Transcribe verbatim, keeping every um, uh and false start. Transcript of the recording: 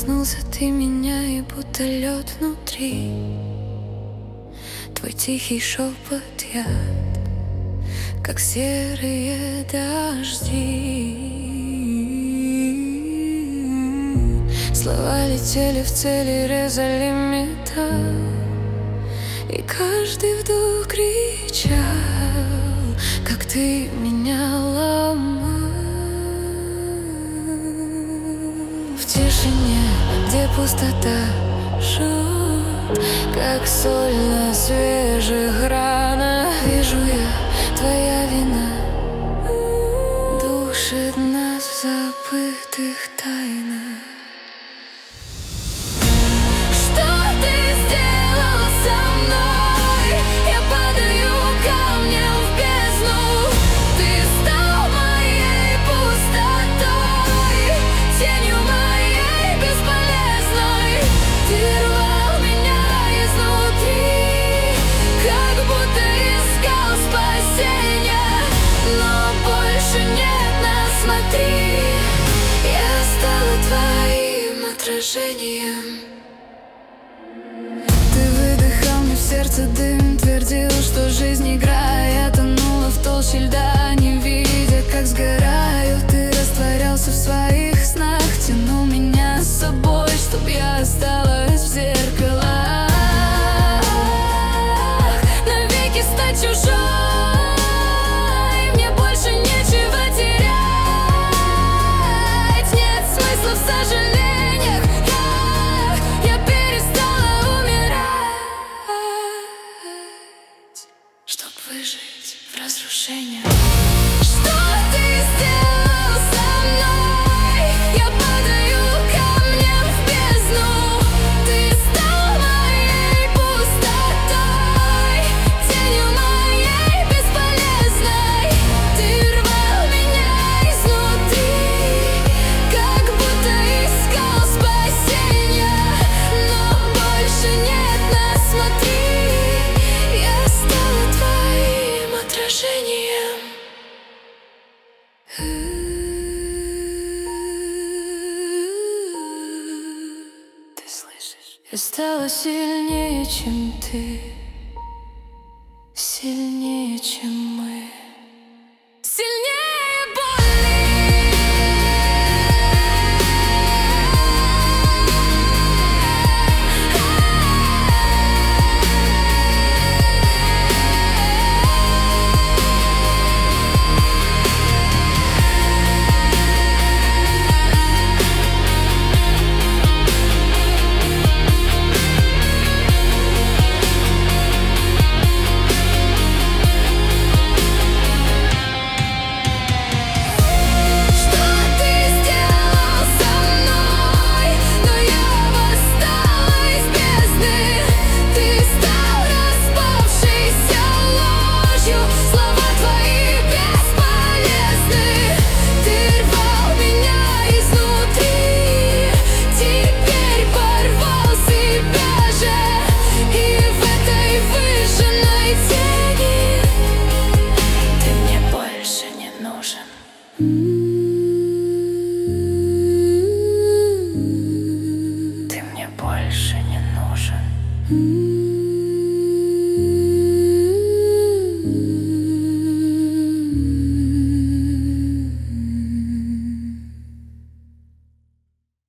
коснулся ты меня, и будто лед внутри. Твой тихий шепот яд, как серые дожди. Слова летели в цели, резали металл, и каждый вдох кричал, как ты меня ломал. В тишине, где пустота жжет, как соль на свежих ранах, вижу я, твоя вина душит нас в забытых тайнах. Что ты сделал со мной? Я падаю камнем в бездну. Ты стал моей пустотой, тенью моей бесполезной. Ты рвал меня изнутри, как будто искал спасения, но больше нет нас, смотри. Я стала твоим отражением. Ты выдыхал мне в сердце дым, твердил, что жизнь игра. Я тонула в толще льда, не видя, как сгораю. Ты растворялся в своих снах, тянул меня с собой, чтоб я осталась в зеркалах. Навеки стать чужой, мне больше нечего терять. Нет смысла в сожалениях, я, я перестала умирать, чтоб выжить в разрушениях. Что ты сделал со мной? Я падаю камнем в бездну. Ты стал моей пустотой, тенью моей бесполезной. Ты рвал меня изнутри, как будто искал спасения, но больше нет нас, смотри. Я стала твоим отражением. Ты слышишь? Я стала сильнее, чем ты, сильнее, чем мы, сильнее боли. Ты мне больше не нужен.